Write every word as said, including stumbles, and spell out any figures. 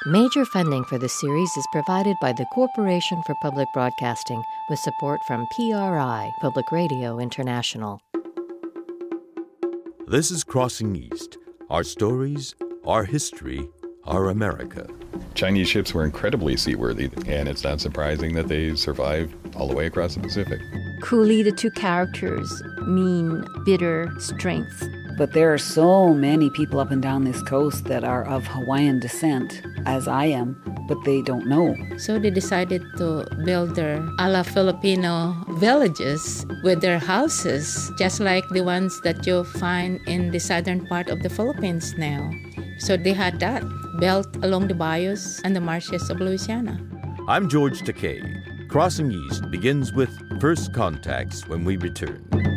Major funding for the series is provided by the Corporation for Public Broadcasting with support from P R I, Public Radio International. This is Crossing East. Our stories, our history, our America. Chinese ships were incredibly seaworthy, and it's not surprising that they survived all the way across the Pacific. Coolie, the two characters, mean, bitter, strength. But there are so many people up and down this coast that are of Hawaiian descent, as I am, but they don't know. So they decided to build their a la Filipino villages with their houses, just like the ones that you find in the southern part of the Philippines now. So they had that built along the bayous and the marshes of Louisiana. I'm George Takei. Crossing East begins with first contacts when we return.